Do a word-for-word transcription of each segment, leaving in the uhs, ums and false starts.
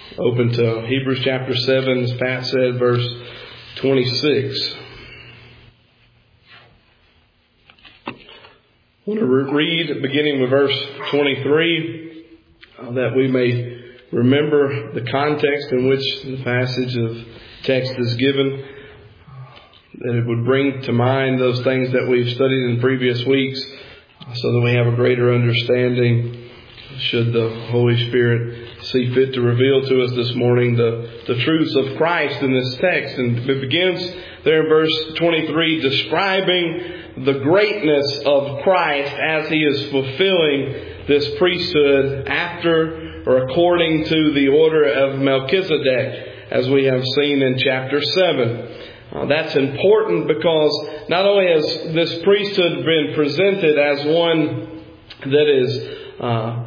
Open to Hebrews chapter seven, as Pat said, verse twenty-six. I want to read beginning with verse twenty-three, uh, that we may remember the context in which the passage of text is given, that it would bring to mind those things that we've studied in previous weeks, so that we have a greater understanding, should the Holy Spirit see fit to reveal to us this morning the, the truths of Christ in this text. And it begins there in verse twenty-three, describing the greatness of Christ as He is fulfilling this priesthood after or according to the order of Melchizedek, as we have seen in chapter seven. Uh, that's important because not only has this priesthood been presented as one that is uh,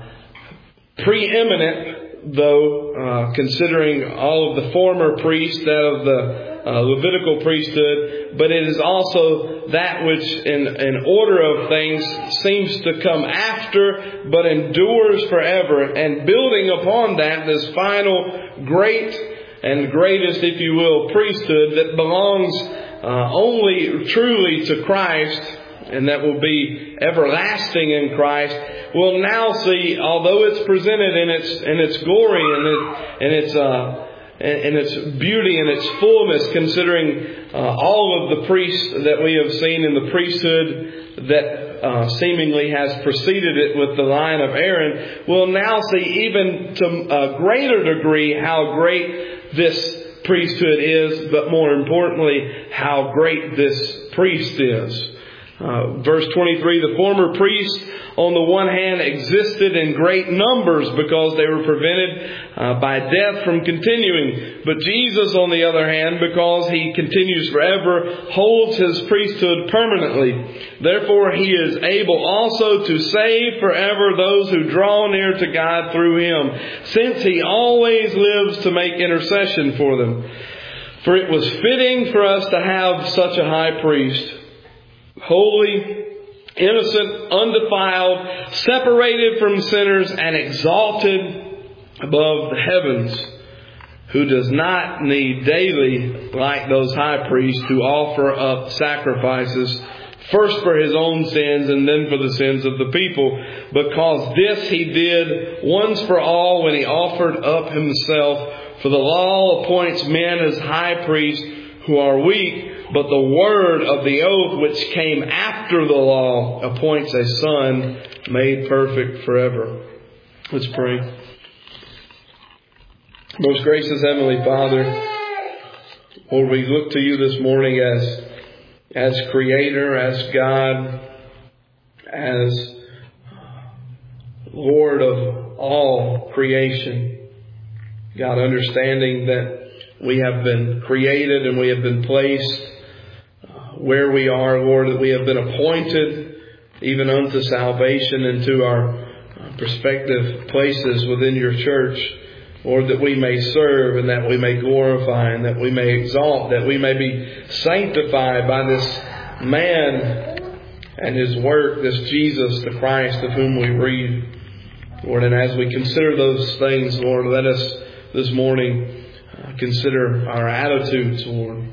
preeminent, though, uh, considering all of the former priests, that of the uh, Levitical priesthood, but it is also that which in, in order of things seems to come after, but endures forever. And building upon that, this final great and greatest, if you will, priesthood that belongs uh, only truly to Christ, and that will be everlasting in Christ, we'll now see, although it's presented in its in its glory and it, and its uh, in its beauty and its fullness, considering uh, all of the priests that we have seen in the priesthood that uh, seemingly has preceded it with the line of Aaron, we'll now see even to a greater degree how great this priesthood is, but more importantly, how great this priest is. Uh, verse twenty-three, the former priests on the one hand existed in great numbers because they were prevented uh, by death from continuing. But Jesus, on the other hand, because He continues forever, holds His priesthood permanently. Therefore He is able also to save forever those who draw near to God through Him, since He always lives to make intercession for them. For it was fitting for us to have such a high priest, holy, innocent, undefiled, separated from sinners, and exalted above the heavens, who does not need daily, like those high priests, to offer up sacrifices, first for His own sins and then for the sins of the people, because this He did once for all when He offered up Himself. For the law appoints men as high priests who are weak, but the word of the oath which came after the law appoints a Son made perfect forever. Let's pray. Most gracious Heavenly Father, Lord, we look to You this morning as, as Creator, as God, as Lord of all creation. God, understanding that we have been created and we have been placed where we are, Lord, that we have been appointed even unto salvation into our prospective places within Your church, Lord, that we may serve and that we may glorify and that we may exalt, that we may be sanctified by this man and His work, this Jesus, the Christ of whom we read, Lord. And as we consider those things, Lord, let us this morning consider our attitudes, Lord,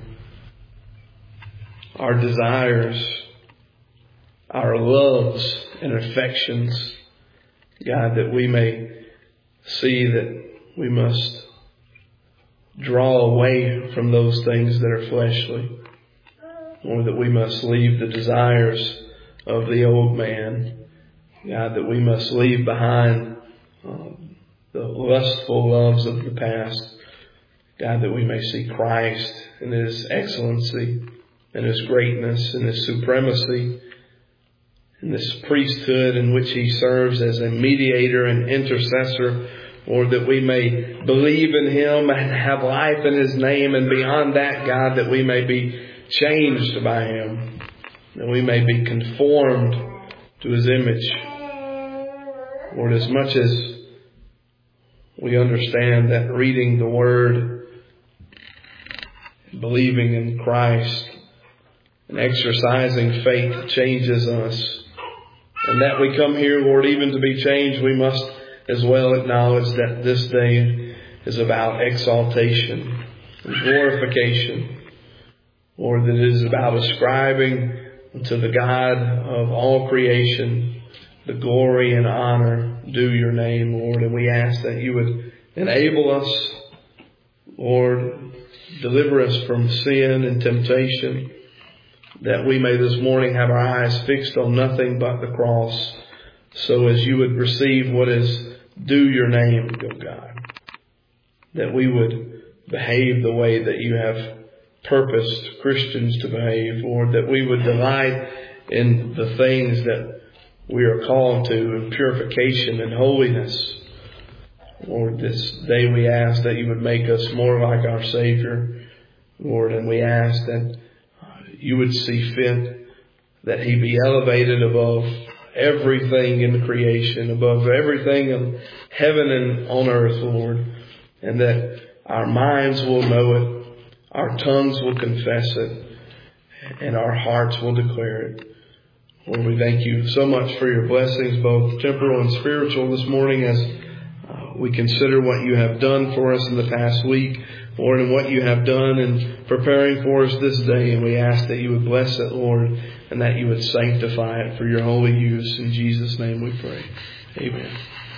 our desires, our loves and affections, God, that we may see that we must draw away from those things that are fleshly, or that we must leave the desires of the old man, God, that we must leave behind um, the lustful loves of the past, God, that we may see Christ in His excellency and His greatness and His supremacy, in this priesthood in which He serves as a mediator and intercessor, or that we may believe in Him and have life in His name, and beyond that, God, that we may be changed by Him, that we may be conformed to His image. Lord, as much as we understand that reading the Word, believing in Christ, and exercising faith changes us, and that we come here, Lord, even to be changed, we must as well acknowledge that this day is about exaltation and glorification. Lord, that it is about ascribing to the God of all creation the glory and honor due your name, Lord. And we ask that you would enable us, Lord, deliver us from sin and temptation, that we may this morning have our eyes fixed on nothing but the cross, so as you would receive what is due your name, good God, that we would behave the way that you have purposed Christians to behave, Lord, that we would delight in the things that we are called to in purification and holiness. Lord, this day we ask that you would make us more like our Savior, Lord, and we ask that you would see fit that he be elevated above everything in creation, above everything in heaven and on earth, Lord, and that our minds will know it, our tongues will confess it, and our hearts will declare it. Lord, we thank you so much for your blessings, both temporal and spiritual, this morning as uh, we consider what you have done for us in the past week, Lord, and what you have done in preparing for us this day. And we ask that you would bless it, Lord, and that you would sanctify it for your holy use. In Jesus' name we pray. Amen.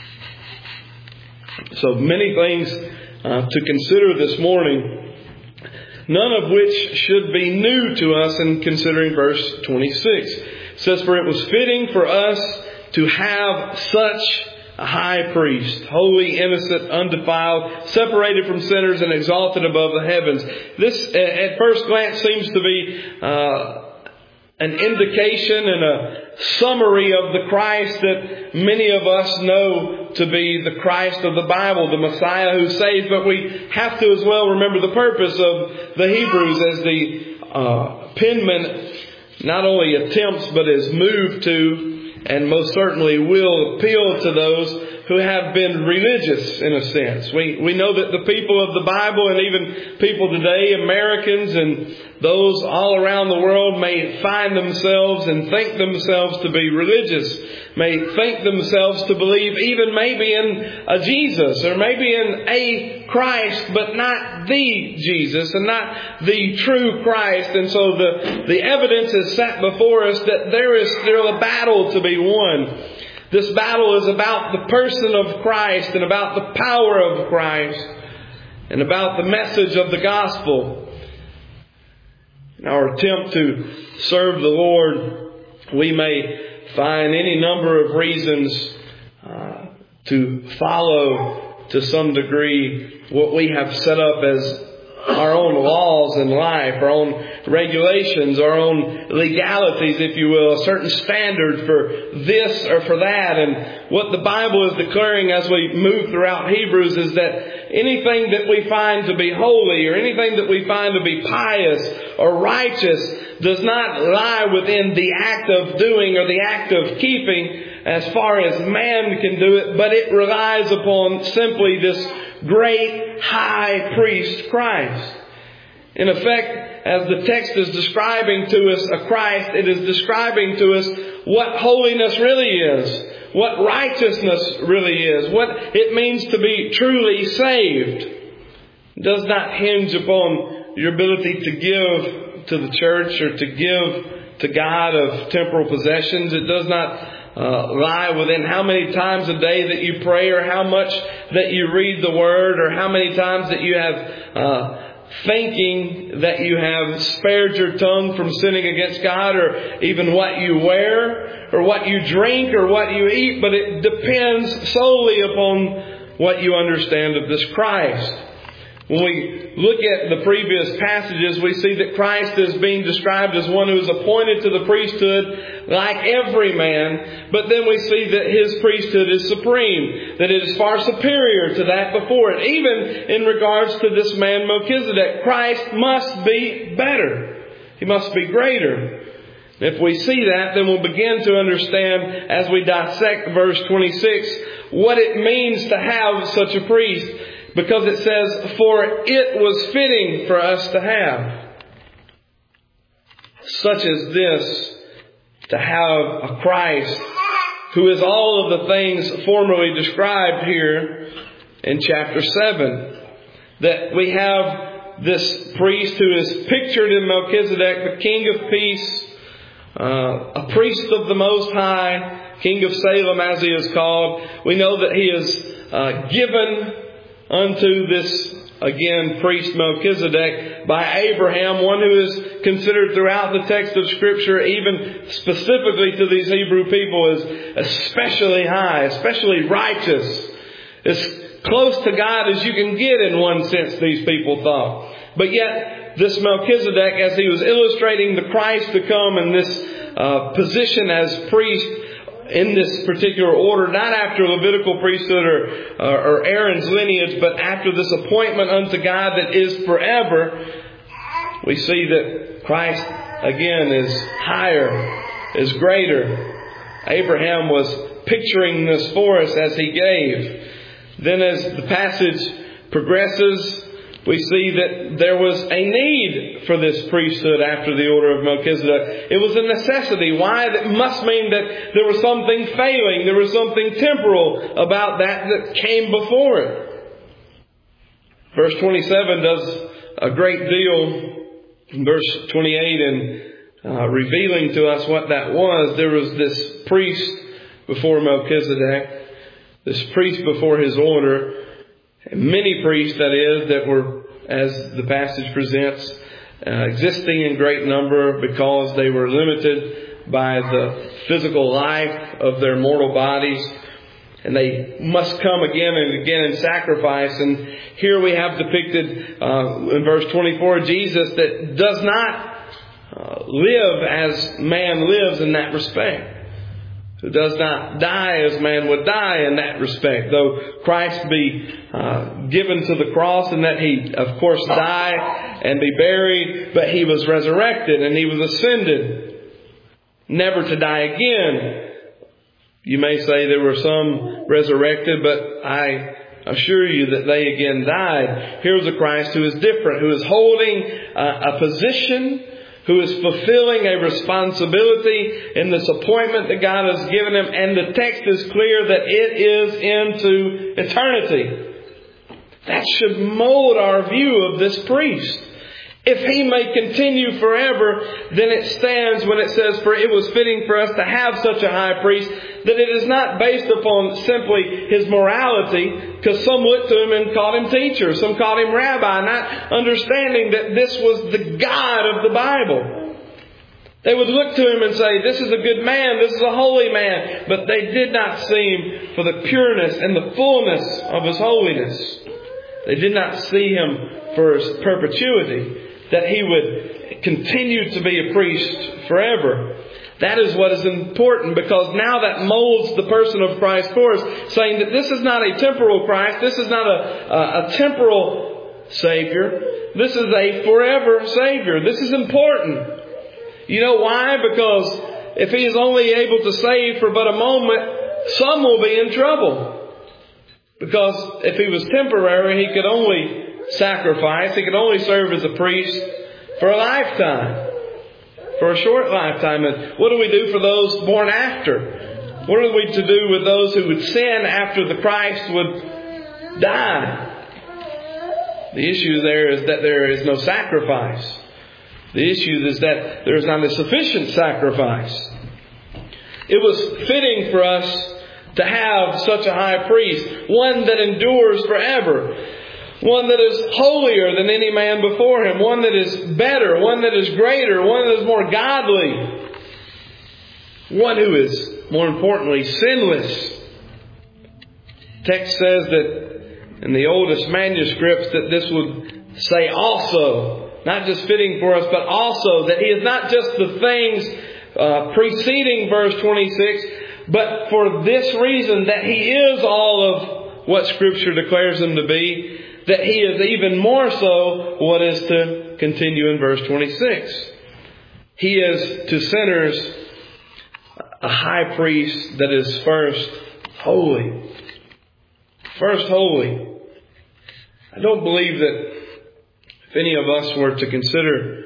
So many things uh, to consider this morning, none of which should be new to us in considering verse twenty-six. It says, for it was fitting for us to have such a high priest, holy, innocent, undefiled, separated from sinners and exalted above the heavens. This at first glance seems to be uh, an indication and a summary of the Christ that many of us know to be the Christ of the Bible, the Messiah who saves. But we have to as well remember the purpose of the Hebrews, as the uh, penman not only attempts but is moved to, and most certainly will appeal to those who have been religious in a sense. We we know that the people of the Bible, and even people today, Americans and those all around the world, may find themselves and think themselves to be religious, may think themselves to believe even maybe in a Jesus or maybe in a Christ, but not the Jesus and not the true Christ. And so the, the evidence is set before us that there is still a battle to be won. This battle is about the person of Christ and about the power of Christ and about the message of the gospel. In our attempt to serve the Lord, we may find any number of reasons uh, to follow to some degree what we have set up as our own laws in life, our own regulations, our own legalities, if you will, a certain standard for this or for that. And what the Bible is declaring as we move throughout Hebrews is that anything that we find to be holy or anything that we find to be pious or righteous does not lie within the act of doing or the act of keeping as far as man can do it, but it relies upon simply this great high priest Christ. In effect, as the text is describing to us a Christ, it is describing to us what holiness really is, what righteousness really is, what it means to be truly saved. It does not hinge upon your ability to give to the church or to give to God of temporal possessions. It does not Uh, lie within how many times a day that you pray, or how much that you read the Word, or how many times that you have uh, thinking that you have spared your tongue from sinning against God, or even what you wear, or what you drink, or what you eat. But it depends solely upon what you understand of this Christ. When we look at the previous passages, we see that Christ is being described as one who is appointed to the priesthood like every man. But then we see that his priesthood is supreme, that it is far superior to that before it. Even in regards to this man Melchizedek, Christ must be better. He must be greater. If we see that, then we'll begin to understand as we dissect verse twenty-six what it means to have such a priest. Because it says, for it was fitting for us to have. Such as this, to have a Christ who is all of the things formerly described here in chapter seven. That we have this priest who is pictured in Melchizedek, the King of Peace, uh, a priest of the Most High, King of Salem as he is called. We know that he is uh, given unto this, again, priest Melchizedek by Abraham, one who is considered throughout the text of Scripture, even specifically to these Hebrew people, as especially high, especially righteous, as close to God as you can get in one sense, these people thought. But yet, this Melchizedek, as he was illustrating the Christ to come in this uh, position as priest in this particular order, not after Levitical priesthood or, uh, or Aaron's lineage, but after this appointment unto God that is forever, we see that Christ, again, is higher, is greater. Abraham was picturing this for us as he gave. Then as the passage progresses, we see that there was a need for this priesthood after the order of Melchizedek. It was a necessity. Why? That must mean that there was something failing. There was something temporal about that that came before it. Verse twenty-seven does a great deal in verse twenty-eight in uh, revealing to us what that was. There was this priest before Melchizedek. This priest before his order, many priests, that is, that were, as the passage presents, uh, existing in great number because they were limited by the physical life of their mortal bodies. And they must come again and again in sacrifice. And here we have depicted uh, in verse twenty-four, Jesus that does not uh, live as man lives in that respect. Who does not die as man would die in that respect. Though Christ be uh, given to the cross and that He, of course, die and be buried, but He was resurrected and He was ascended, never to die again. You may say there were some resurrected, but I assure you that they again died. Here's a Christ who is different, who is holding uh, a position, who is fulfilling a responsibility in this appointment that God has given him. And the text is clear that it is into eternity. That should mold our view of this priest. If he may continue forever, then it stands when it says, for it was fitting for us to have such a high priest, that it is not based upon simply his morality, because some looked to him and called him teacher, some called him rabbi, not understanding that this was the God of the Bible. They would look to him and say, this is a good man, this is a holy man, but they did not see him for the pureness and the fullness of his holiness. They did not see him for his perpetuity, that he would continue to be a priest forever. That is what is important, because now that molds the person of Christ for us, saying that this is not a temporal Christ, this is not a, a, a temporal Savior, this is a forever Savior. This is important. You know why? Because if He is only able to save for but a moment, some will be in trouble. Because if He was temporary, He could only sacrifice. He could only serve as a priest for a lifetime, for a short lifetime. And what do we do for those born after? What are we to do with those who would sin after the Christ would die? The issue there is that there is no sacrifice. The issue is that there is not a sufficient sacrifice. It was fitting for us to have such a high priest, one that endures forever. One that is holier than any man before him. One that is better. One that is greater. One that is more godly. One who is, more importantly, sinless. Text says that in the oldest manuscripts that this would say also, not just fitting for us, but also that He is not just the things uh, preceding verse twenty-six, but for this reason that He is all of what Scripture declares Him to be, that He is even more so what is to continue in verse twenty-six. He is to sinners a high priest that is first holy. First holy. I don't believe that if any of us were to consider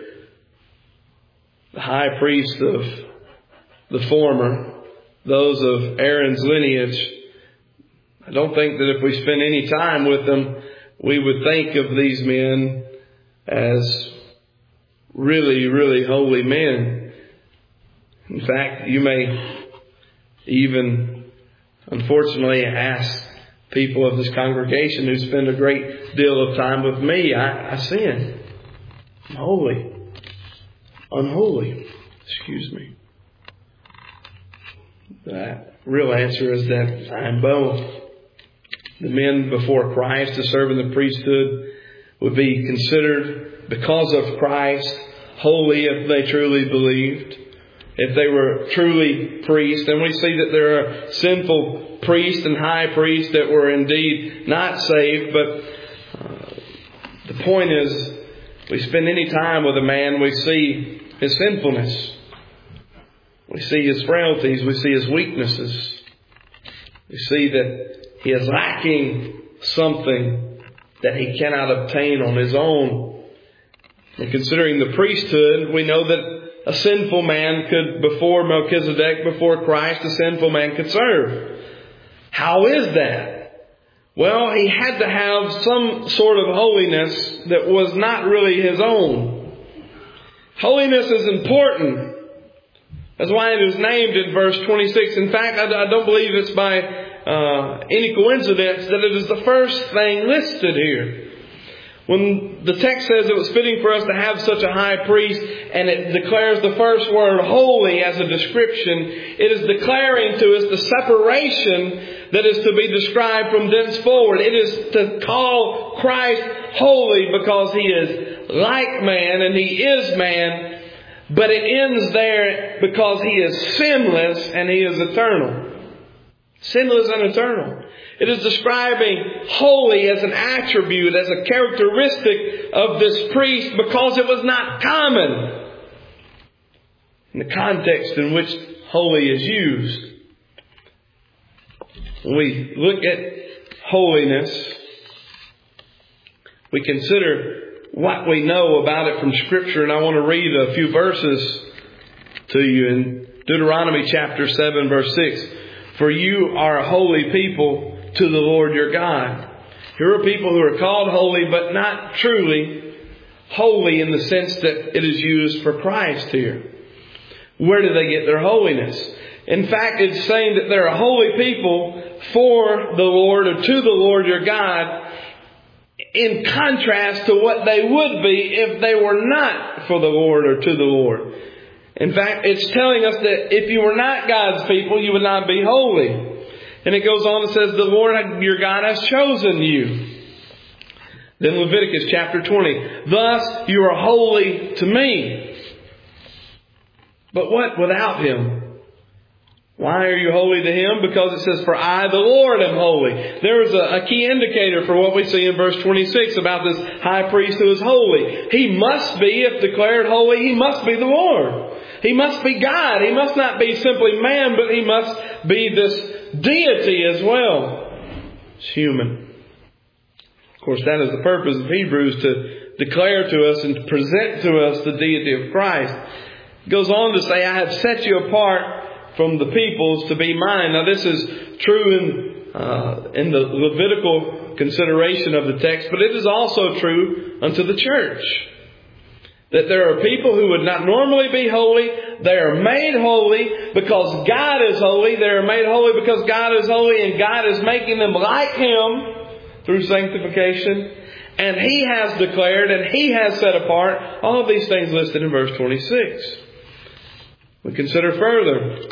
the high priest of the former, those of Aaron's lineage, I don't think that if we spend any time with them, we would think of these men as really, really holy men. In fact, you may even, unfortunately, ask people of this congregation who spend a great deal of time with me, I, I sin. I'm holy. Unholy. Excuse me. The real answer is that I'm both. The men before Christ to serve in the priesthood would be considered, because of Christ, holy if they truly believed, if they were truly priests. And we see that there are sinful priests and high priests that were indeed not saved. But uh, the point is, we spend any time with a man, we see his sinfulness. We see his frailties. We see his weaknesses. We see that he is lacking something that he cannot obtain on his own. And considering the priesthood, we know that a sinful man could, before Melchizedek, before Christ, a sinful man could serve. How is that? Well, he had to have some sort of holiness that was not really his own. Holiness is important. That's why it is named in verse twenty-six. In fact, I don't believe it's by uh, any coincidence that it is the first thing listed here. When the text says it was fitting for us to have such a high priest, and it declares the first word holy as a description, it is declaring to us the separation that is to be described from thenceforward. It is to call Christ holy because He is like man and He is man. But it ends there because He is sinless and He is eternal. Sinless and eternal. It is describing holy as an attribute, as a characteristic of this priest because it was not common in the context in which holy is used. When we look at holiness, we consider what we know about it from Scripture. And I want to read a few verses to you in Deuteronomy chapter seven, verse six. For you are a holy people to the Lord your God. Here are people who are called holy, but not truly holy in the sense that it is used for Christ here. Where do they get their holiness? In fact, it's saying that they're a holy people for the Lord, or to the Lord your God, in contrast to what they would be if they were not for the Lord or to the Lord. In fact, it's telling us that if you were not God's people, you would not be holy. And it goes on and says, the Lord your God has chosen you. Then Leviticus chapter twenty. Thus you are holy to me. But what without Him? Why are you holy to Him? Because it says, for I, the Lord, am holy. There is a, a key indicator for what we see in verse twenty-six about this high priest who is holy. He must be, if declared holy, He must be the Lord. He must be God. He must not be simply man, but He must be this deity as well. It's human. Of course, that is the purpose of Hebrews, to declare to us and to present to us the deity of Christ. It goes on to say, I have set you apart from the peoples to be mine. Now this is true in, uh, in the Levitical consideration of the text, but it is also true unto the church. That there are people who would not normally be holy. They are made holy because God is holy. They are made holy because God is holy, and God is making them like Him through sanctification. And He has declared and He has set apart all of these things listed in verse twenty-six. We consider further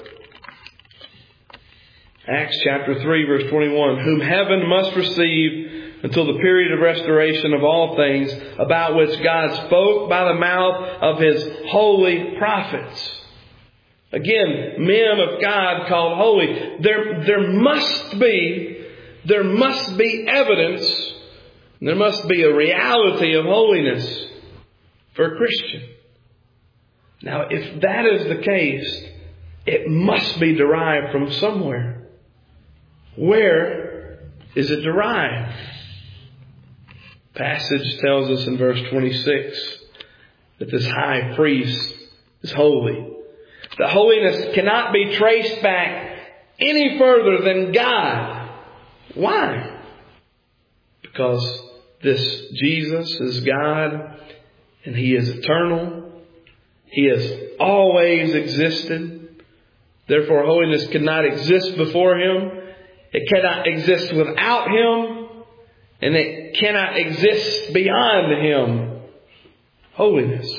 Acts chapter three, verse twenty-one. Whom heaven must receive until the period of restoration of all things, about which God spoke by the mouth of His holy prophets. Again, men of God called holy. There, there must be, there must be evidence, there must be a reality of holiness for a Christian. Now, if that is the case, it must be derived from somewhere. Where is it derived? The passage tells us in verse twenty-six that this high priest is holy. The holiness cannot be traced back any further than God. Why? Because this Jesus is God and He is eternal. He has always existed. Therefore, holiness cannot exist before Him. It cannot exist without Him. And it cannot exist beyond Him. Holiness.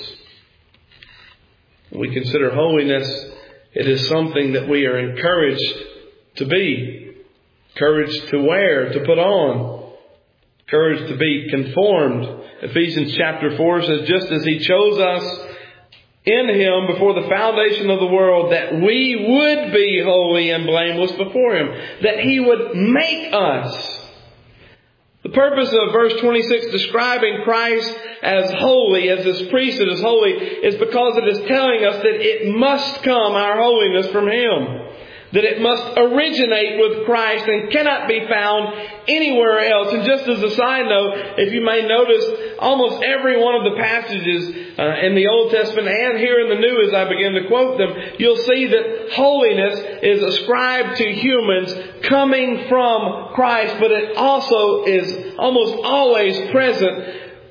When we consider holiness, it is something that we are encouraged to be. Encouraged to wear, to put on. Encouraged to be conformed. Ephesians chapter four says, just as He chose us in Him before the foundation of the world, that we would be holy and blameless before Him. That He would make us. The purpose of verse twenty-six describing Christ as holy, as this priesthood is holy, is because it is telling us that it must come, our holiness, from Him. That it must originate with Christ and cannot be found anywhere else. And just as a side note, if you may notice, almost every one of the passages uh, in the Old Testament and here in the New, as I begin to quote them, you'll see that holiness is ascribed to humans coming from Christ, but it also is almost always present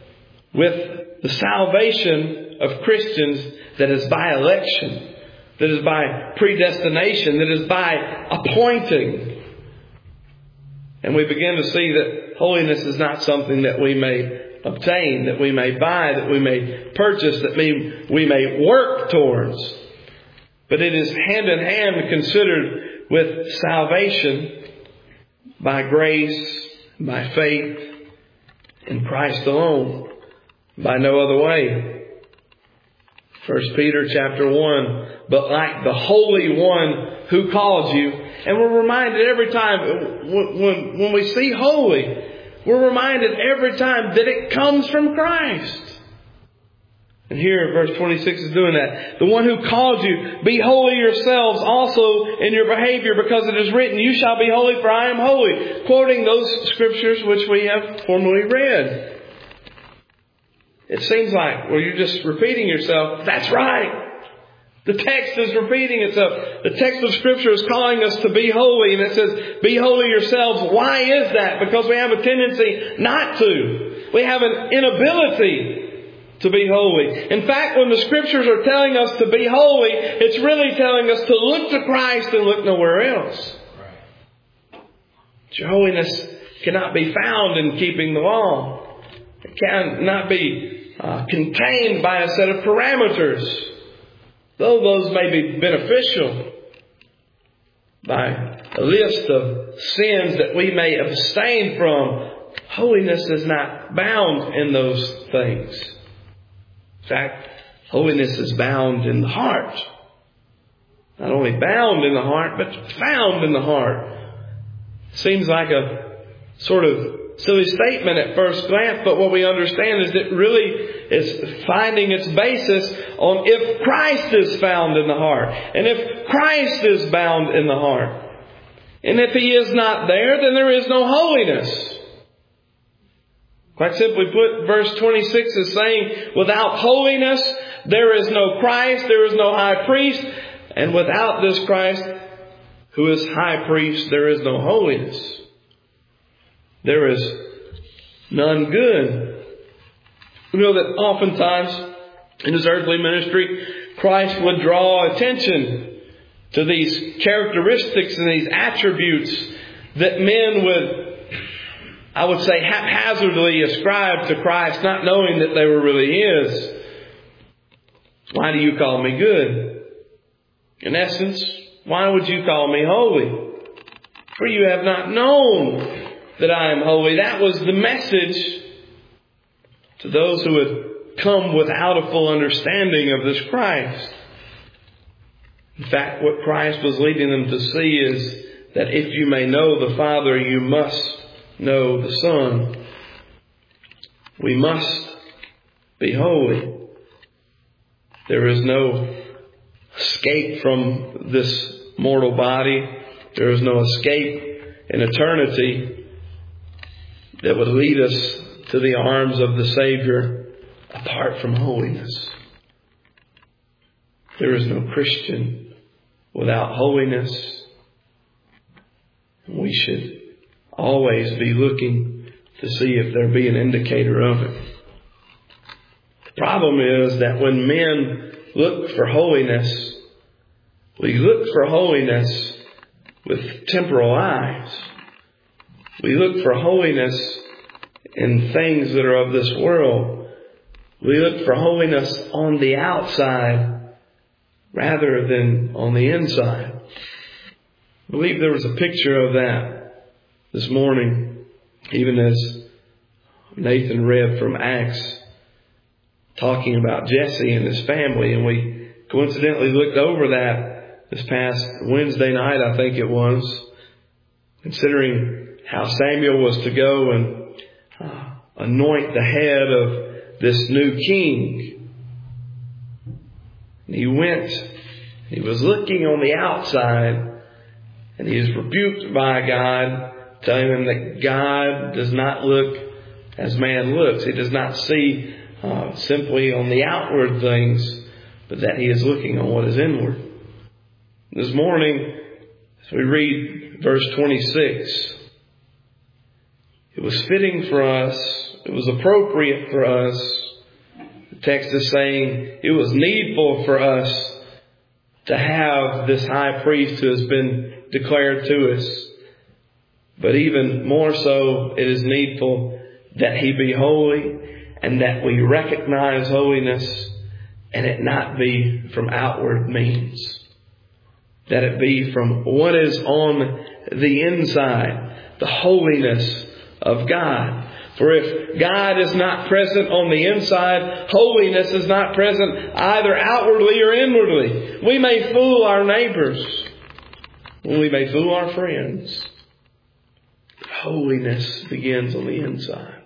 with the salvation of Christians that is by election. That is by predestination. That is by appointing. And we begin to see that holiness is not something that we may obtain, that we may buy, that we may purchase, that we, we may work towards. But it is hand in hand considered with salvation by grace, by faith in Christ alone, by no other way. First Peter chapter one, but like the Holy One who called you. And we're reminded every time, when, when, when we see holy, we're reminded every time that it comes from Christ. And here verse twenty-six is doing that. The one who called you, be holy yourselves also in your behavior, because it is written, you shall be holy for I am holy. Quoting those scriptures which we have formerly read. It seems like, well, you're just repeating yourself. That's right. The text is repeating itself. The text of Scripture is calling us to be holy. And it says, be holy yourselves. Why is that? Because we have a tendency not to. We have an inability to be holy. In fact, when the Scriptures are telling us to be holy, it's really telling us to look to Christ and look nowhere else. Your holiness cannot be found in keeping the law. It cannot be Uh, contained by a set of parameters, though those may be beneficial, by a list of sins that we may abstain from. Holiness is not bound in those things. In fact, holiness is bound in the heart. Not only bound in the heart, but found in the heart. Seems like a sort of silly statement at first glance, but what we understand is it really is finding its basis on if Christ is found in the heart. And if Christ is bound in the heart. And if He is not there, then there is no holiness. Quite simply put, verse twenty-six is saying, without holiness, there is no Christ, there is no high priest. And without this Christ, who is high priest, there is no holiness. There is none good. We know that oftentimes in His earthly ministry, Christ would draw attention to these characteristics and these attributes that men would, I would say, haphazardly ascribe to Christ, not knowing that they were really His. Why do you call me good? In essence, why would you call me holy? For you have not known that I am holy. That was the message to those who had come without a full understanding of this Christ. In fact, what Christ was leading them to see is that if you may know the Father, you must know the Son. We must be holy. There is no escape from this mortal body. There is no escape in eternity that would lead us to the arms of the Savior apart from holiness. There is no Christian without holiness. We should always be looking to see if there be an indicator of it. The problem is that when men look for holiness, we look for holiness with temporal eyes. We look for holiness in things that are of this world. We look for holiness on the outside rather than on the inside. I believe there was a picture of that this morning, even as Nathan read from Acts, talking about Jesse and his family. And we coincidentally looked over that this past Wednesday night, I think it was, considering how Samuel was to go and uh, anoint the head of this new king. And he went, he was looking on the outside, and he is rebuked by God, telling him that God does not look as man looks. He does not see uh, simply on the outward things, but that he is looking on what is inward. This morning, as we read verse twenty-six, it was fitting for us, it was appropriate for us. The text is saying it was needful for us to have this high priest who has been declared to us. But even more so, it is needful that he be holy and that we recognize holiness and it not be from outward means. That it be from what is on the inside, the holiness of God. For if God is not present on the inside, holiness is not present either outwardly or inwardly. We may fool our neighbors. We may fool our friends. Holiness begins on the inside.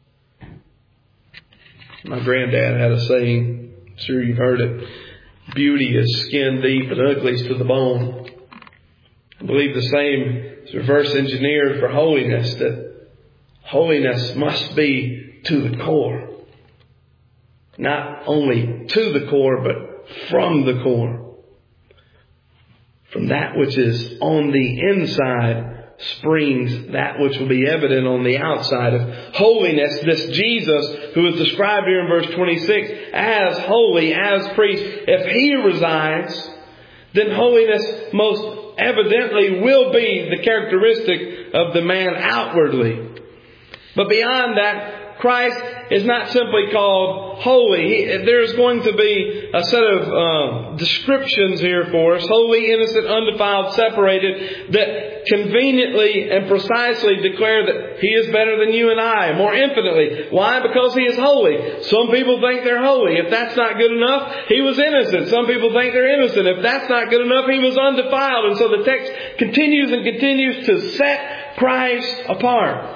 My granddad had a saying, I'm sure you've heard it, beauty is skin deep and ugly is to the bone. I believe the same is reverse engineered for holiness, that holiness must be to the core. Not only to the core, but from the core. From that which is on the inside springs that which will be evident on the outside. Of holiness, this Jesus who is described here in verse twenty-six as holy, as priest, if he resides, then holiness most evidently will be the characteristic of the man outwardly. But beyond that, Christ is not simply called holy. He, there's going to be a set of uh, descriptions here for us. Holy, innocent, undefiled, separated, that conveniently and precisely declare that he is better than you and I, more infinitely. Why? Because he is holy. Some people think they're holy. If that's not good enough, he was innocent. Some people think they're innocent. If that's not good enough, he was undefiled. And so the text continues and continues to set Christ apart.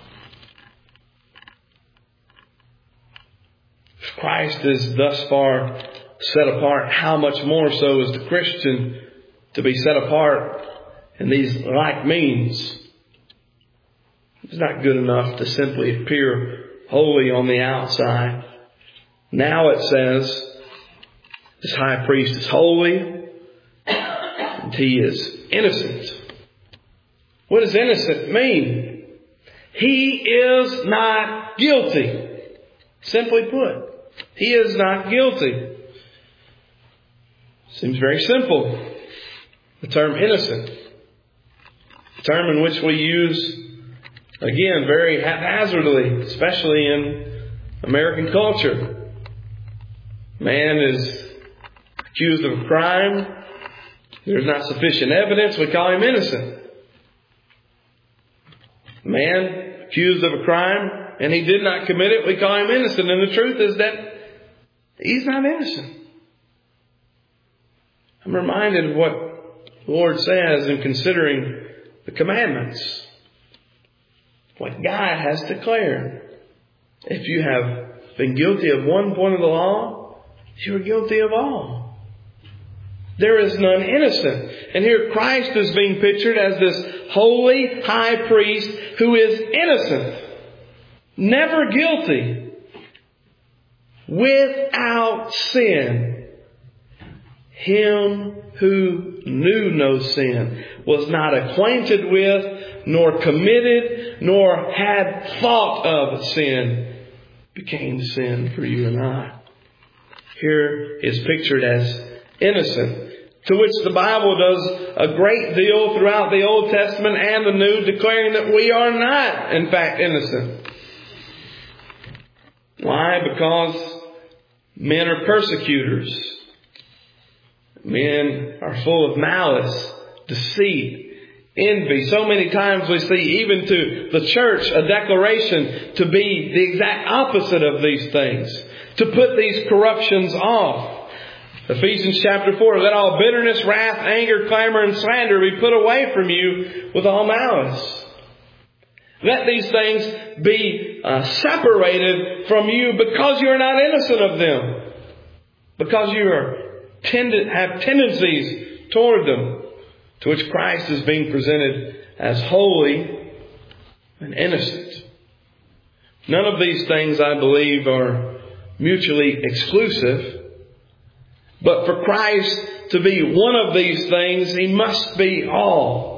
Christ is thus far set apart, how much more so is the Christian to be set apart in these like means? It's not good enough to simply appear holy on the outside. Now it says this high priest is holy and he is innocent. What does innocent mean? He is not guilty. Simply put, he is not guilty. Seems very simple. The term innocent. A term in which we use, again, very haphazardly, especially in American culture. Man is accused of a crime. There's not sufficient evidence. We call him innocent. Man accused of a crime and he did not commit it, we call him innocent. And the truth is that he's not innocent. I'm reminded of what the Lord says in considering the commandments. What God has declared. If you have been guilty of one point of the law, you are guilty of all. There is none innocent. And here Christ is being pictured as this holy high priest who is innocent. Never guilty. Without sin. Him who knew no sin, was not acquainted with, nor committed, nor had thought of sin, became sin for you and I. Here is pictured as innocent, to which the Bible does a great deal throughout the Old Testament and the New, declaring that we are not, in fact, innocent. Why? Because men are persecutors. Men are full of malice, deceit, envy. So many times we see, even to the church, a declaration to be the exact opposite of these things, to put these corruptions off. Ephesians chapter four, let all bitterness, wrath, anger, clamor, and slander be put away from you with all malice. Let these things be uh, separated from you, because you are not innocent of them. Because you are tended, have tendencies toward them, to which Christ is being presented as holy and innocent. None of these things, I believe, are mutually exclusive. But for Christ to be one of these things, He must be all.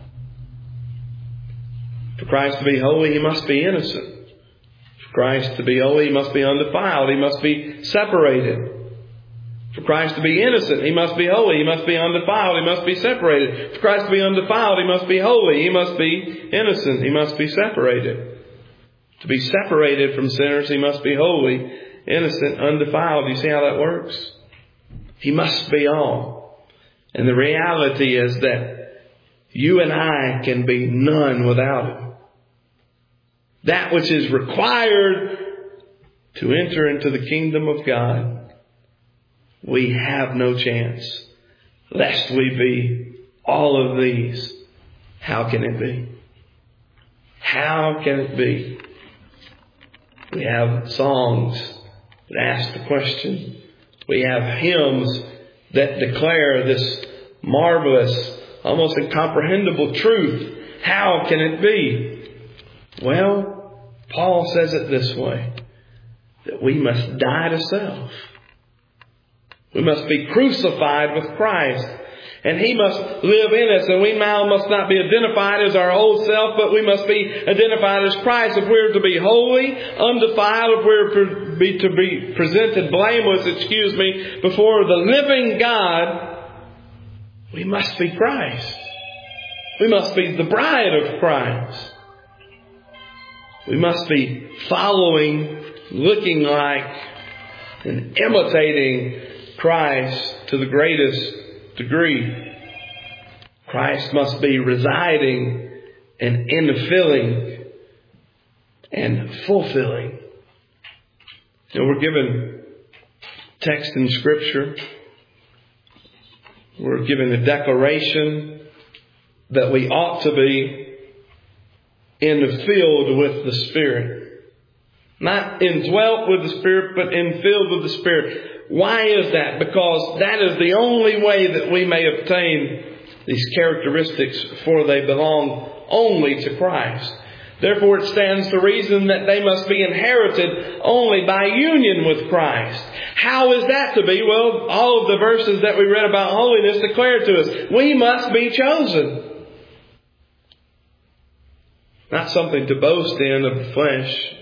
For Christ to be holy, He must be innocent. For Christ to be holy, He must be undefiled. He must be separated. For Christ to be innocent, He must be holy. He must be undefiled. He must be separated. For Christ to be undefiled, He must be holy. He must be innocent. He must be separated. To be separated from sinners, He must be holy, innocent, undefiled. Do you see how that works? He must be all. And the reality is that you and I can be none without Him. That which is required to enter into the kingdom of God, we have no chance, lest we be all of these. How can it be? How can it be? We have songs that ask the question. We have hymns that declare this marvelous, almost incomprehensible truth. How can it be? Well, Paul says it this way, that we must die to self. We must be crucified with Christ. And He must live in us. And we now must not be identified as our old self, but we must be identified as Christ. If we're to be holy, undefiled, if we're to be, to be presented blameless, excuse me, before the living God, we must be Christ. We must be the bride of Christ. We must be following, looking like, and imitating Christ to the greatest degree. Christ must be residing and infilling and fulfilling. You know, we're given text in Scripture. We're given a declaration that we ought to be infilled with the Spirit. Not indwelt with the Spirit, but infilled with the Spirit. Why is that? Because that is the only way that we may obtain these characteristics, for they belong only to Christ. Therefore, it stands to reason that they must be inherited only by union with Christ. How is that to be? Well, all of the verses that we read about holiness declare to us, we must be chosen. Not something to boast in of the flesh.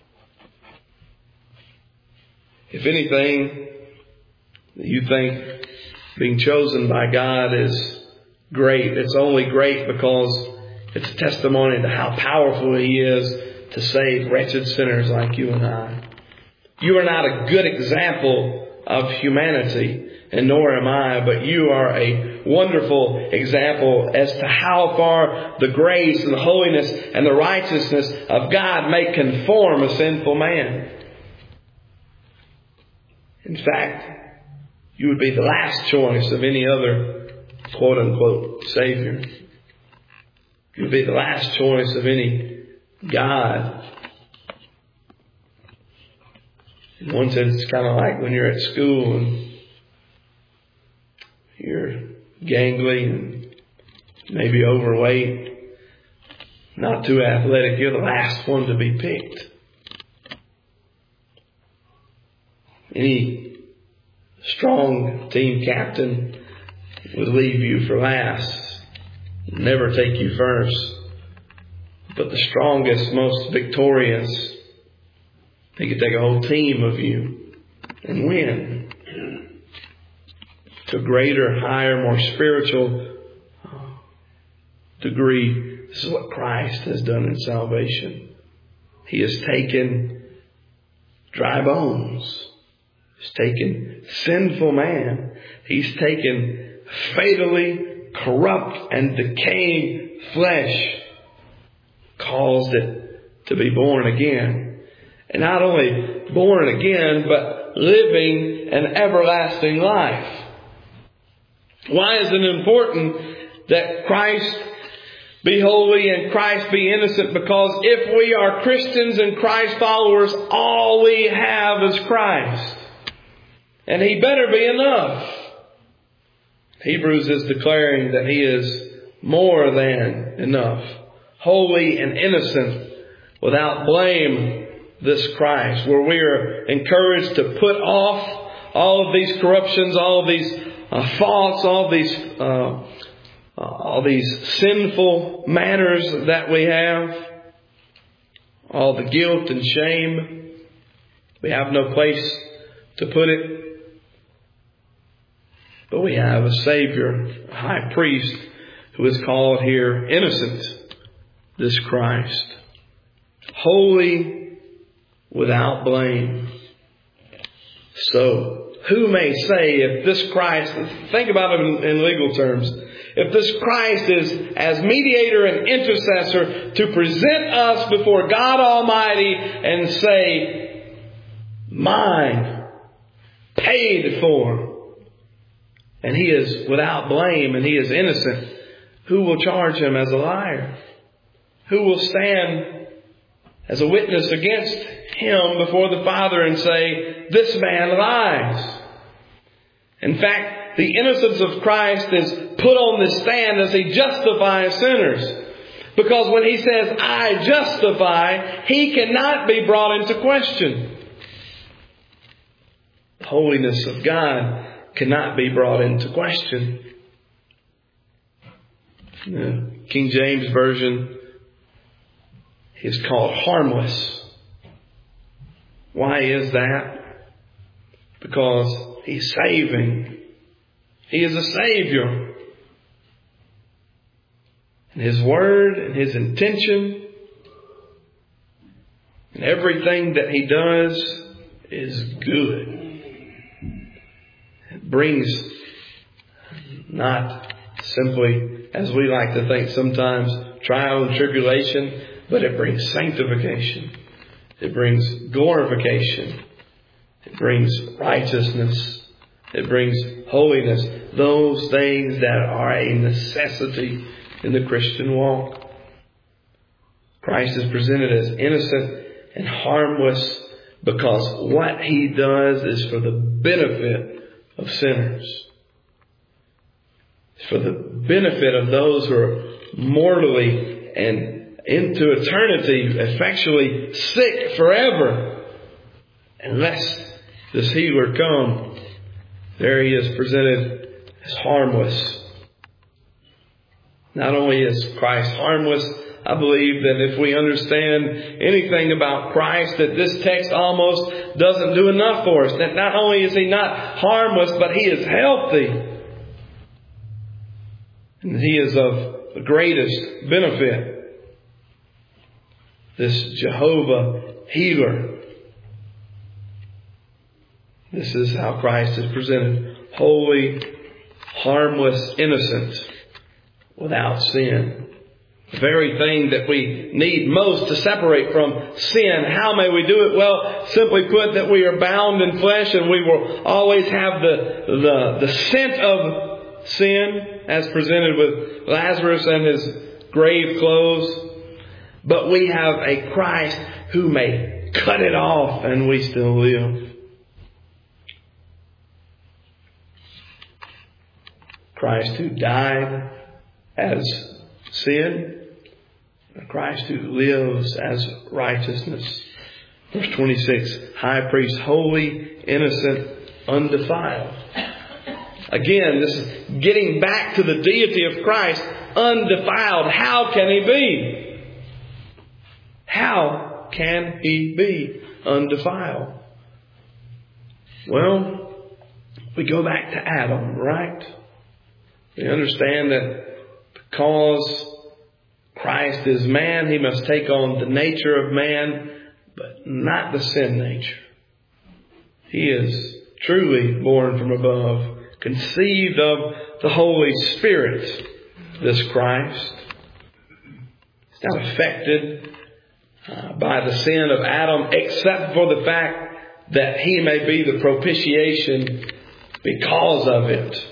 If anything, you think being chosen by God is great, it's only great because it's a testimony to how powerful He is to save wretched sinners like you and I. You are not a good example of humanity, and nor am I, but you are a wonderful example as to how far the grace and the holiness and the righteousness of God may conform a sinful man. In fact, you would be the last choice of any other quote-unquote Savior. You would be the last choice of any God. In one sense, it's kind of like when you're at school and you're gangly and maybe overweight, not too athletic. You're the last one to be picked. Any strong team captain would leave you for last, never take you first. but the strongest, most victorious. He could take a whole team of you and win to a greater, higher, more spiritual degree. This is what Christ has done in salvation. He has taken dry bones. He's taken sinful man. He's taken fatally corrupt and decaying flesh, caused it to be born again. And not only born again, but living an everlasting life. Why is it important that Christ be holy and Christ be innocent? Because if we are Christians and Christ followers, all we have is Christ. And He better be enough. Hebrews is declaring that He is more than enough. Holy and innocent, without blame, this Christ. Where we are encouraged to put off all of these corruptions, all of these uh, faults, all of these uh, all these sinful manners that we have, all the guilt and shame. We have no place to put it. But we have a Savior, a High Priest, who is called here innocent, this Christ. Holy, without blame. So, who may say if this Christ, think about it in, in legal terms, if this Christ is as mediator and intercessor to present us before God Almighty and say, mine, paid for, and He is without blame and He is innocent, who will charge Him as a liar? Who will stand as a witness against Him before the Father and say, this man lies? In fact, the innocence of Christ is put on the stand as He justifies sinners. Because when He says, I justify, He cannot be brought into question. The holiness of God cannot be brought into question. The King James Version is called harmless. Why is that? Because He's saving. He is a Savior. And His Word and His intention and everything that He does is good. It brings not simply, as we like to think sometimes, trial and tribulation, but it brings sanctification. It brings glorification. It brings righteousness. It brings holiness. Those things that are a necessity in the Christian walk. Christ is presented as innocent and harmless because what He does is for the benefit of sinners. It's for the benefit of those who are mortally and into eternity effectually sick forever. Unless this healer come, there He is presented as harmless. Not only is Christ harmless, I believe that if we understand anything about Christ, that this text almost doesn't do enough for us. That not only is He not harmless, but He is healthy. And He is of the greatest benefit. This Jehovah healer. This is how Christ is presented. Holy, harmless, innocent, without sin. The very thing that we need most to separate from sin. How may we do it? Well, simply put, that we are bound in flesh and we will always have the, the, the scent of sin as presented with Lazarus and his grave clothes. But we have a Christ who may cut it off and we still live. Christ who died as sin. Christ who lives as righteousness. Verse twenty-six, High Priest, holy, innocent, undefiled. Again, this is getting back to the deity of Christ. Undefiled. How can He be? How can he be undefiled? Well, we go back to Adam, right? We understand that because Christ is man, he must take on the nature of man, but not the sin nature. He is truly born from above, conceived of the Holy Spirit, this Christ. He's not affected uh, by the sin of Adam, except for the fact that he may be the propitiation because of it.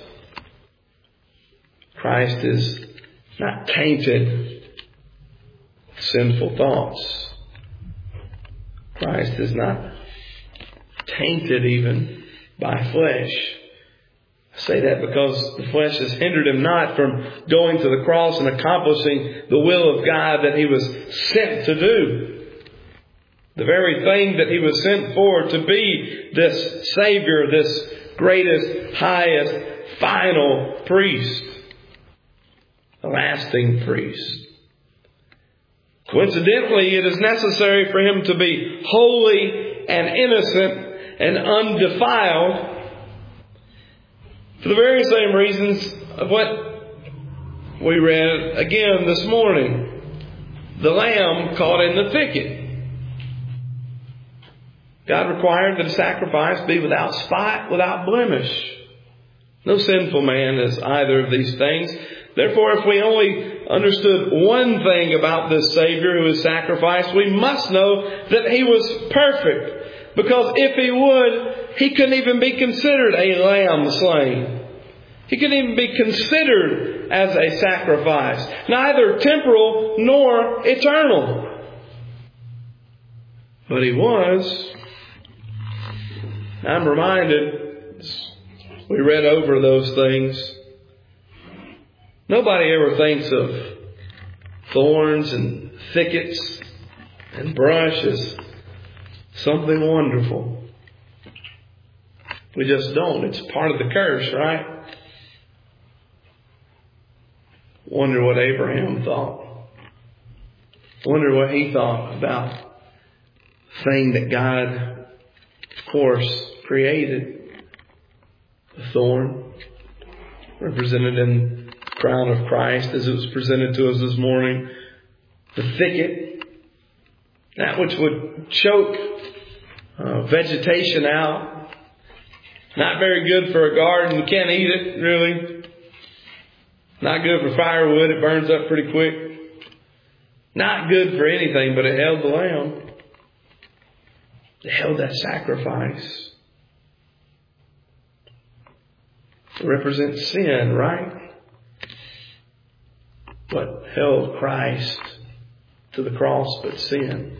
Christ is not tainted with sinful thoughts. Christ is not tainted even by flesh. I say that because the flesh has hindered him not from going to the cross and accomplishing the will of God that he was sent to do. The very thing that he was sent for, to be this Savior, this greatest, highest, final priest. A lasting priest. Coincidentally, it is necessary for him to be holy and innocent and undefiled for the very same reasons of what we read again this morning. The lamb caught in the thicket. God required that a sacrifice be without spot, without blemish. No sinful man is either of these things. Therefore, if we only understood one thing about this Savior who is sacrificed, we must know that he was perfect. Because if he would, he couldn't even be considered a lamb slain. He couldn't even be considered as a sacrifice. Neither temporal nor eternal. But he was. I'm reminded, as we read over those things, nobody ever thinks of thorns and thickets and brush as something wonderful. We just don't. It's part of the curse, right? Wonder what Abraham thought. Wonder what he thought about the thing that God, of course, created. The thorn, represented in the crown of Christ as it was presented to us this morning. The thicket, that which would choke uh, vegetation out. Not very good for a garden. You can't eat it, really. Not good for firewood. It burns up pretty quick. Not good for anything, but it held the lamb. It held that sacrifice. It represents sin, right? What held Christ to the cross but sin?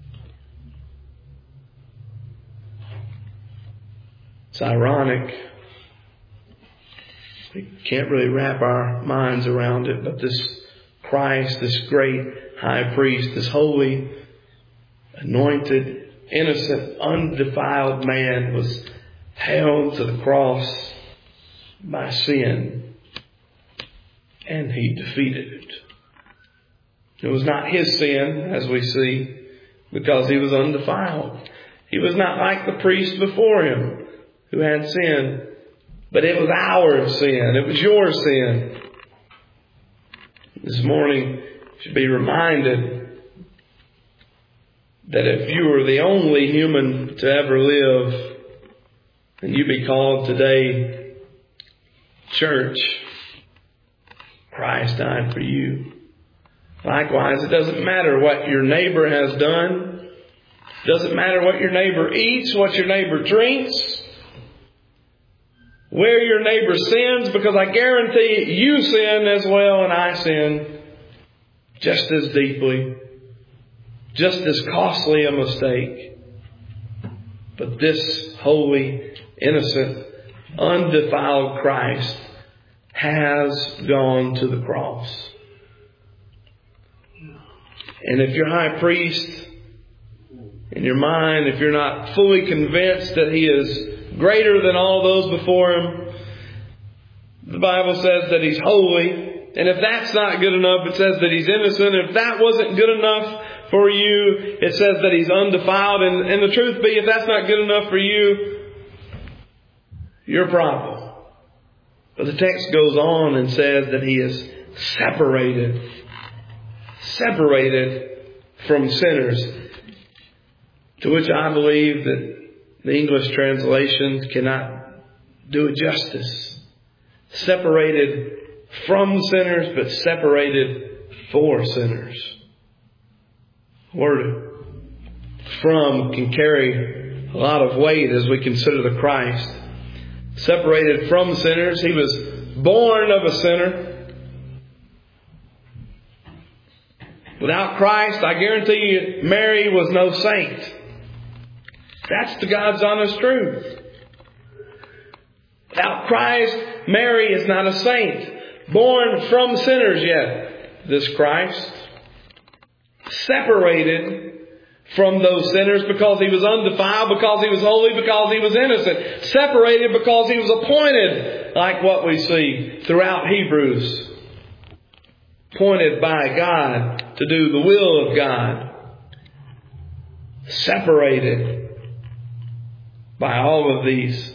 It's ironic. We can't really wrap our minds around it, but this Christ, this great high priest, this holy, anointed, innocent, undefiled man was held to the cross by sin, and he defeated it. It was not his sin, as we see, because he was undefiled. He was not like the priest before him who had sin, but it was our sin. It was your sin. This morning, you should be reminded that if you were the only human to ever live, and you be called today church, Christ died for you. Likewise, it doesn't matter what your neighbor has done. It doesn't matter what your neighbor eats, what your neighbor drinks, where your neighbor sins, because I guarantee you sin as well, and I sin just as deeply, just as costly a mistake. But this holy, innocent, undefiled Christ has gone to the cross. And if your high priest, in your mind, if you're not fully convinced that he is greater than all those before him, the Bible says that he's holy. And if that's not good enough, it says that he's innocent. If that wasn't good enough for you. It says that He's undefiled. And, and the truth be, if that's not good enough for you, your problem. But the text goes on and says that He is separated. Separated from sinners. To which I believe that the English translations cannot do it justice. Separated from sinners, but separated for sinners. The word from can carry a lot of weight as we consider the Christ. Separated from sinners. He was born of a sinner. Without Christ, I guarantee you, Mary was no saint. That's the God's honest truth. Without Christ, Mary is not a saint. Born from sinners yet, this Christ. Separated from those sinners because He was undefiled, because He was holy, because He was innocent. Separated because He was appointed, like what we see throughout Hebrews. Appointed by God to do the will of God. Separated by all of these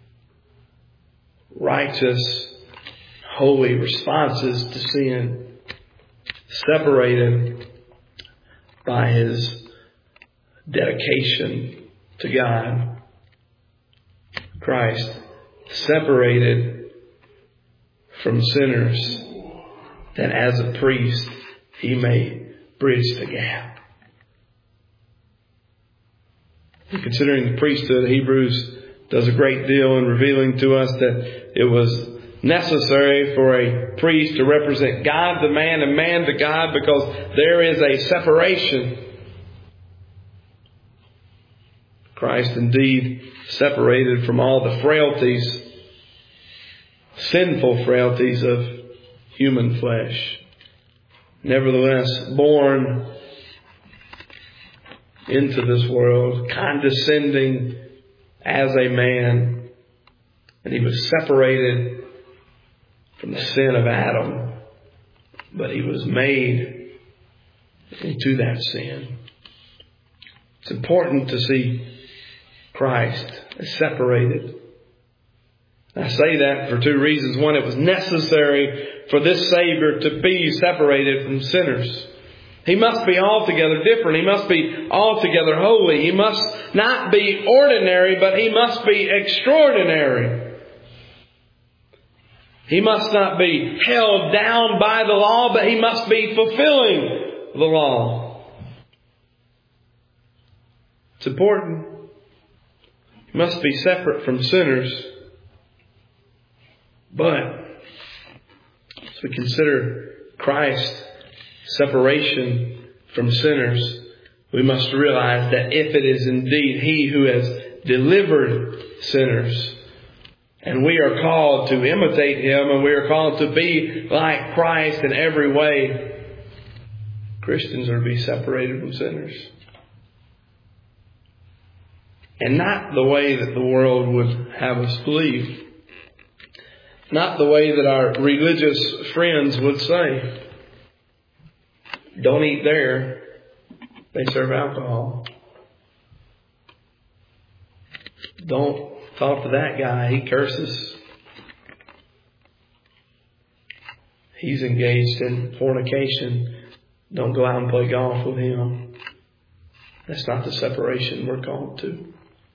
righteous, holy responses to sin. Separated by His dedication to God. Christ separated from sinners, that as a priest He may bridge the gap. And considering the priesthood, Hebrews does a great deal in revealing to us that it was necessary for a priest to represent God to man and man to God, because there is a separation. Christ indeed separated from all the frailties, sinful frailties of human flesh. Nevertheless, born into this world, condescending as a man, and He was separated from the sin of Adam, but He was made into that sin. It's important to see Christ as separated. I say that for two reasons. One, it was necessary for this Savior to be separated from sinners. He must be altogether different. He must be altogether holy. He must not be ordinary, but He must be extraordinary. He must not be held down by the law, but He must be fulfilling the law. It's important. He must be separate from sinners. But as we consider Christ's separation from sinners, we must realize that if it is indeed He who has delivered sinners, and we are called to imitate Him, and we are called to be like Christ in every way, Christians are to be separated from sinners. And not the way that the world would have us believe. Not the way that our religious friends would say. Don't eat there. They serve alcohol. Don't talk to that guy. He curses. He's engaged in fornication. Don't go out and play golf with him. That's not the separation we're called to.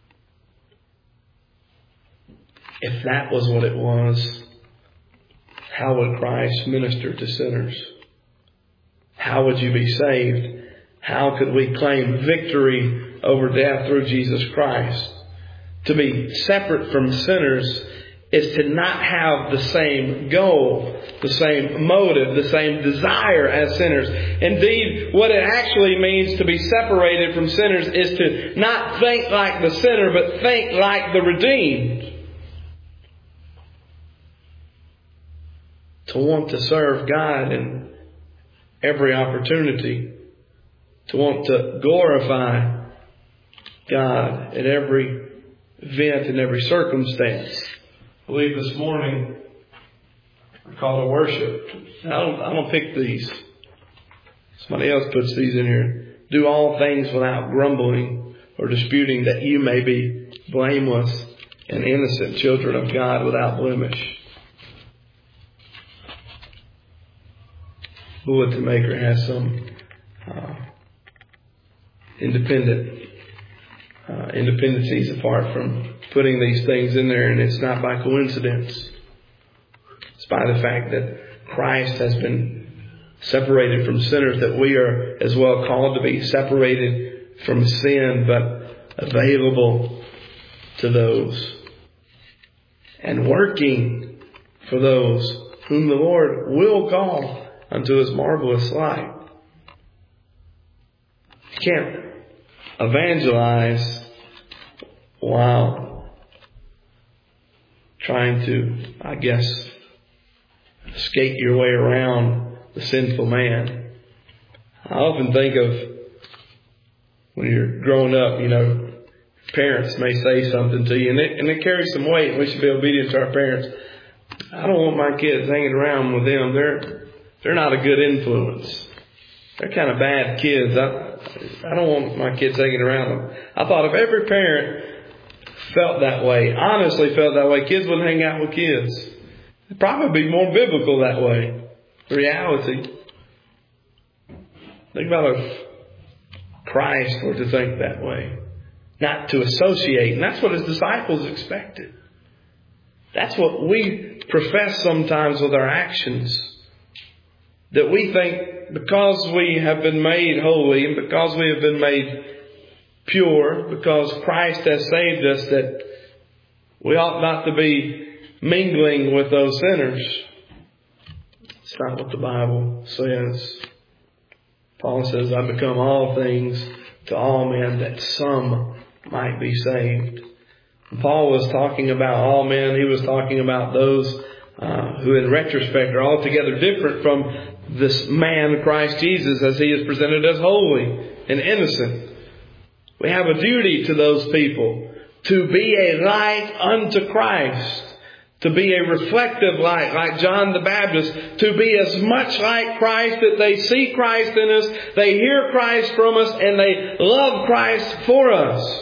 If that was what it was, how would Christ minister to sinners? How would you be saved? How could we claim victory over death through Jesus Christ? To be separate from sinners is to not have the same goal, the same motive, the same desire as sinners. Indeed, what it actually means to be separated from sinners is to not think like the sinner, but think like the redeemed. To want to serve God in every opportunity. To want to glorify God at every event and every circumstance. I believe this morning we're called to worship. I don't, I don't pick these. Somebody else puts these in here. Do all things without grumbling or disputing, that you may be blameless and innocent, children of God without blemish. Lord the Maker has some uh, independent uh, independencies apart from putting these things in there, and it's not by coincidence. It's by the fact that Christ has been separated from sinners, that we are as well called to be separated from sin, but available to those and working for those whom the Lord will call unto His marvelous light. You can't evangelize while trying to, I guess, skate your way around the sinful man. I often think of when you're growing up, you know, parents may say something to you, and it, and it carries some weight. We should be obedient to our parents. I don't want my kids hanging around with them. They're they're not a good influence. They're kind of bad kids. I I don't want my kids hanging around them. I thought if every parent felt that way, honestly felt that way, kids wouldn't hang out with kids. It'd probably be more biblical that way. The reality. Think about if Christ were to think that way. Not to associate. And that's what His disciples expected. That's what we profess sometimes with our actions. That we think because we have been made holy and because we have been made pure, because Christ has saved us, that we ought not to be mingling with those sinners. It's not what the Bible says. Paul says, I become all things to all men, that some might be saved. When Paul was talking about all men, he was talking about those uh, who in retrospect are altogether different from this man, Christ Jesus, as He is presented as holy and innocent. We have a duty to those people to be a light unto Christ. To be a reflective light, like John the Baptist. To be as much like Christ that they see Christ in us, they hear Christ from us, and they love Christ for us.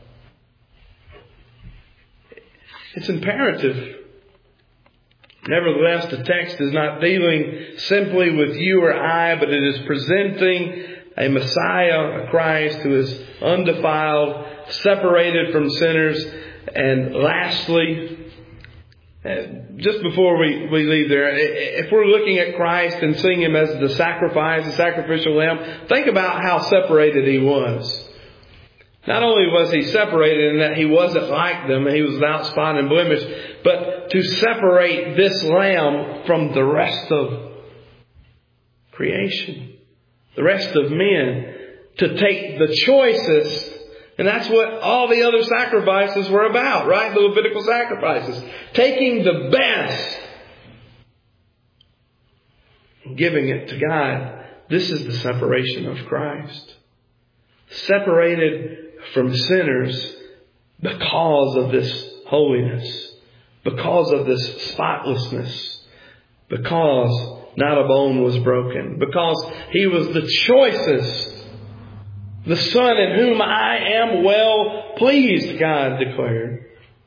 It's imperative. Nevertheless, the text is not dealing simply with you or I, but it is presenting a Messiah, a Christ who is undefiled, separated from sinners. And lastly, just before we, we leave there, if we're looking at Christ and seeing Him as the sacrifice, the sacrificial lamb, think about how separated He was. Not only was He separated in that He wasn't like them, He was without spot and blemish, but to separate this lamb from the rest of creation, the rest of men, to take the choices. And that's what all the other sacrifices were about, right? The Levitical sacrifices. Taking the best and giving it to God. This is the separation of Christ. Separated from sinners because of this holiness. Because of this spotlessness. Because not a bone was broken. Because He was the choicest. The Son in whom I am well pleased, God declared.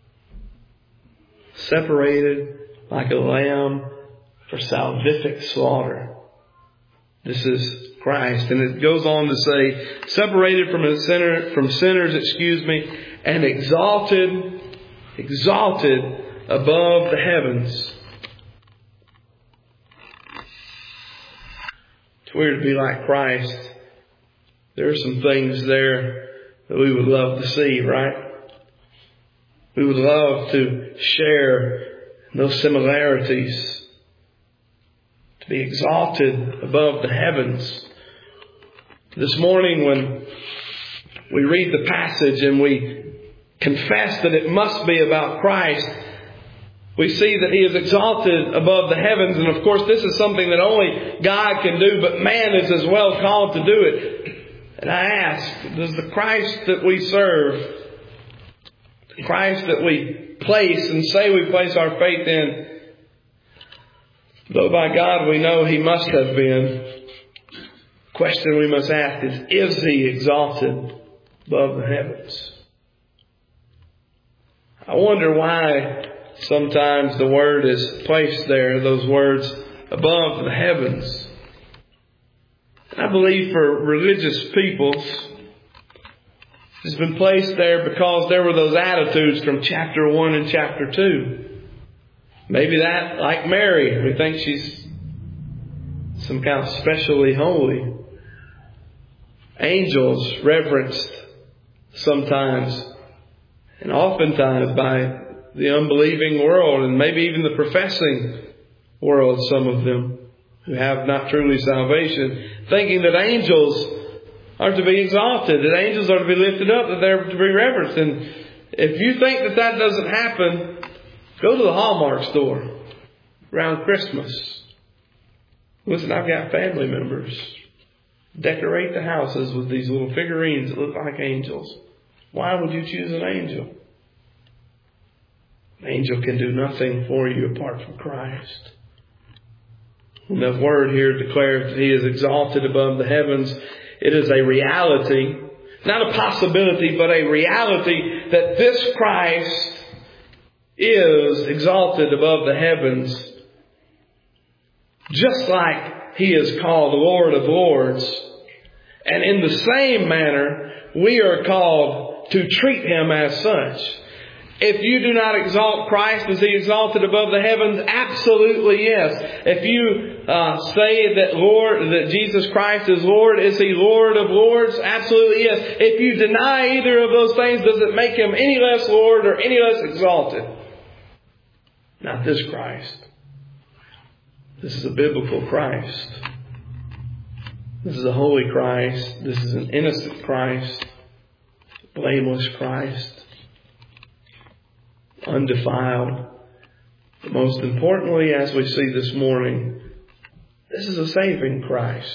Separated like a lamb for salvific slaughter. This is Christ. And it goes on to say, separated from a sinner, from sinners, excuse me, and exalted, exalted above the heavens. If we were to be like Christ, there are some things there that we would love to see, right? We would love to share those similarities. To be exalted above the heavens. This morning when we read the passage and we confess that it must be about Christ, we see that He is exalted above the heavens. And of course this is something that only God can do, but man is as well called to do it. And I ask, does the Christ that we serve, the Christ that we place and say we place our faith in, though by God we know He must have been question we must ask is, is He exalted above the heavens? I wonder why sometimes the word is placed there, those words, above the heavens. I believe for religious peoples, it's been placed there because there were those attitudes from chapter one and chapter two. Maybe that, like Mary, we think she's some kind of specially holy. Angels reverenced sometimes and oftentimes by the unbelieving world, and maybe even the professing world, some of them who have not truly salvation, thinking that angels are to be exalted, that angels are to be lifted up, that they're to be reverenced. And if you think that that doesn't happen, go to the Hallmark store around Christmas. Listen, I've got family members. Decorate the houses with these little figurines that look like angels. Why would you choose an angel? An angel can do nothing for you apart from Christ. And the word here declares that He is exalted above the heavens. It is a reality, not a possibility, but a reality that this Christ is exalted above the heavens. Just like He is called Lord of Lords. And in the same manner, we are called to treat Him as such. If you do not exalt Christ, is He exalted above the heavens? Absolutely yes. If you uh, say that Lord, that Jesus Christ is Lord, is He Lord of Lords? Absolutely yes. If you deny either of those things, does it make Him any less Lord or any less exalted? Not this Christ. This is a biblical Christ. This is a holy Christ. This is an innocent Christ. Blameless Christ. Undefiled. But most importantly, as we see this morning, this is a saving Christ.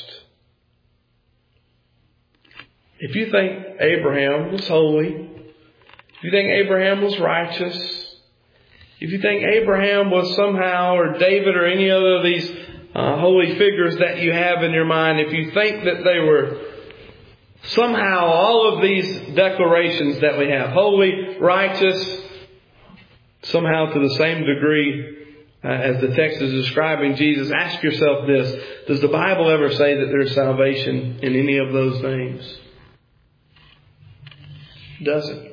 If you think Abraham was holy, if you think Abraham was righteous, if you think Abraham was somehow, or David or any other of these uh, holy figures that you have in your mind, if you think that they were somehow all of these declarations that we have, holy, righteous, somehow to the same degree uh, as the text is describing Jesus, ask yourself this: does the Bible ever say that there's salvation in any of those things? It doesn't.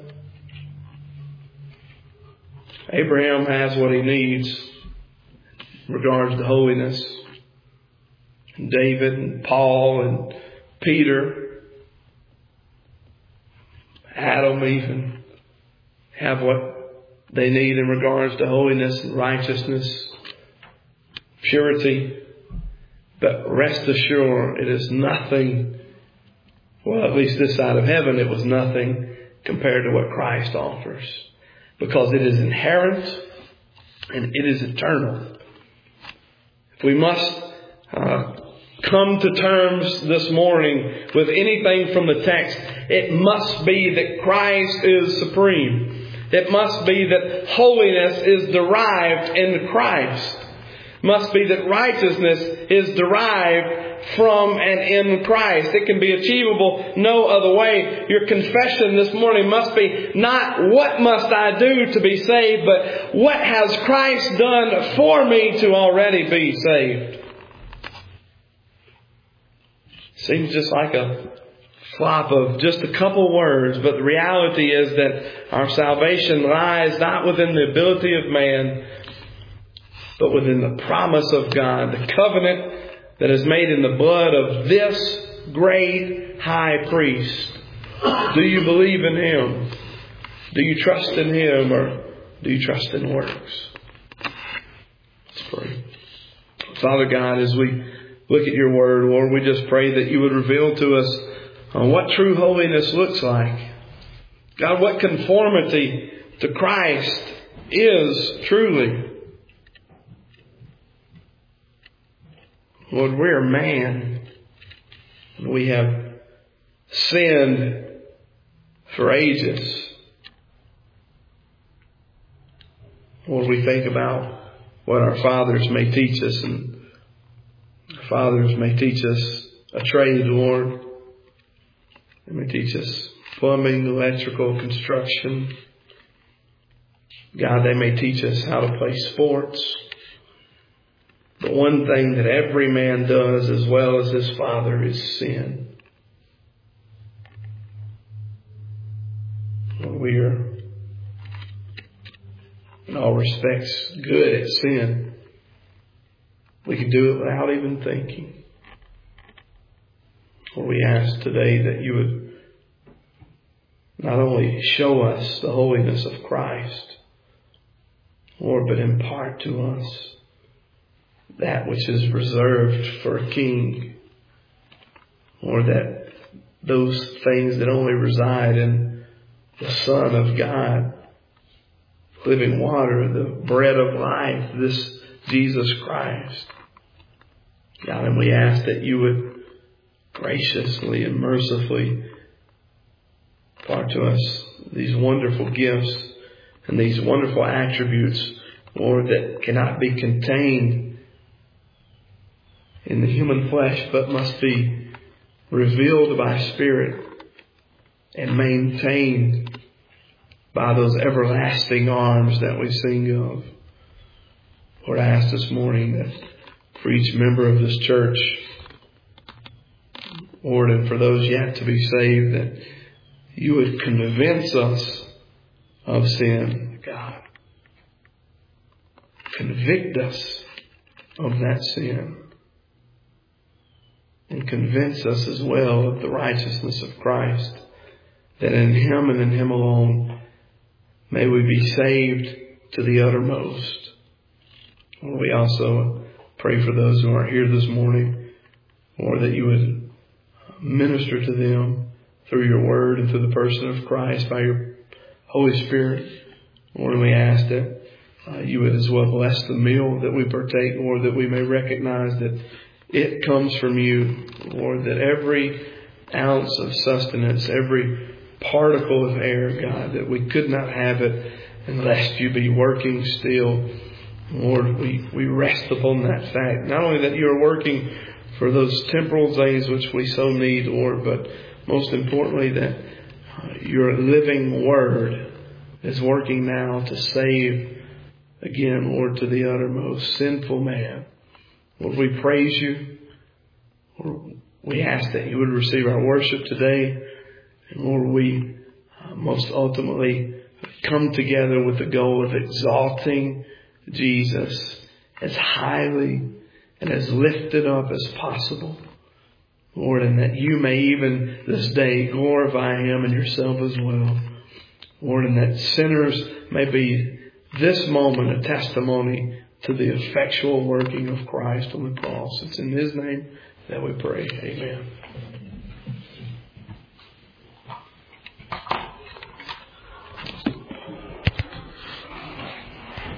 Abraham has what he needs in regards to holiness. And David and Paul and Peter, Adam even, have what they need in regards to holiness and righteousness, purity. But rest assured, it is nothing, well, at least this side of heaven, it was nothing compared to what Christ offers. Because it is inherent and it is eternal. If we must uh, come to terms this morning with anything from the text, it must be that Christ is supreme. It must be that holiness is derived in Christ. It must be that righteousness is derived from and in Christ. It can be achievable no other way. Your confession this morning must be not what must I do to be saved, but what has Christ done for me to already be saved. Seems just like a flop of just a couple words, but the reality is that our salvation lies not within the ability of man, but within the promise of God, the covenant that is made in the blood of this great high priest. Do you believe in Him? Do you trust in Him, or do you trust in works? Let's pray. Father God, as we look at your word, Lord, we just pray that you would reveal to us uh, what true holiness looks like. God, what conformity to Christ is truly. Lord, we're man. We have sinned for ages. Lord, we think about what our fathers may teach us, and fathers may teach us a trade, Lord. They may teach us plumbing, electrical, construction. God, they may teach us how to play sports. But one thing that every man does as well as his father is sin. We are, in all respects, good at sin. We can do it without even thinking. Lord, we ask today that you would not only show us the holiness of Christ, Lord, but impart to us that which is reserved for a king. Lord, that those things that only reside in the Son of God, living water, the bread of life, this Jesus Christ. God, and we ask that you would graciously and mercifully impart to us these wonderful gifts and these wonderful attributes, Lord, that cannot be contained in the human flesh, but must be revealed by Spirit and maintained by those everlasting arms that we sing of. Lord, I ask this morning that for each member of this church, Lord, and for those yet to be saved, that you would convince us of sin, God. Convict us of that sin. And convince us as well of the righteousness of Christ, that in Him and in Him alone may we be saved to the uttermost. Lord, we also pray for those who aren't here this morning, Lord, that you would minister to them through your word and through the person of Christ by your Holy Spirit. Lord, we ask that uh, you would as well bless the meal that we partake, Lord, that we may recognize that it comes from you, Lord, that every ounce of sustenance, every particle of air, God, that we could not have it unless you be working still. Lord, we, we rest upon that fact. Not only that you are working for those temporal things which we so need, Lord, but most importantly that your living word is working now to save, again, Lord, to the uttermost sinful man. Lord, we praise you. Lord, we ask that you would receive our worship today. And Lord, we uh, most ultimately come together with the goal of exalting Jesus as highly and as lifted up as possible. Lord, and that you may even this day glorify Him and yourself as well. Lord, and that sinners may be this moment a testimony to the effectual working of Christ on the cross. It's in His name that we pray. Amen.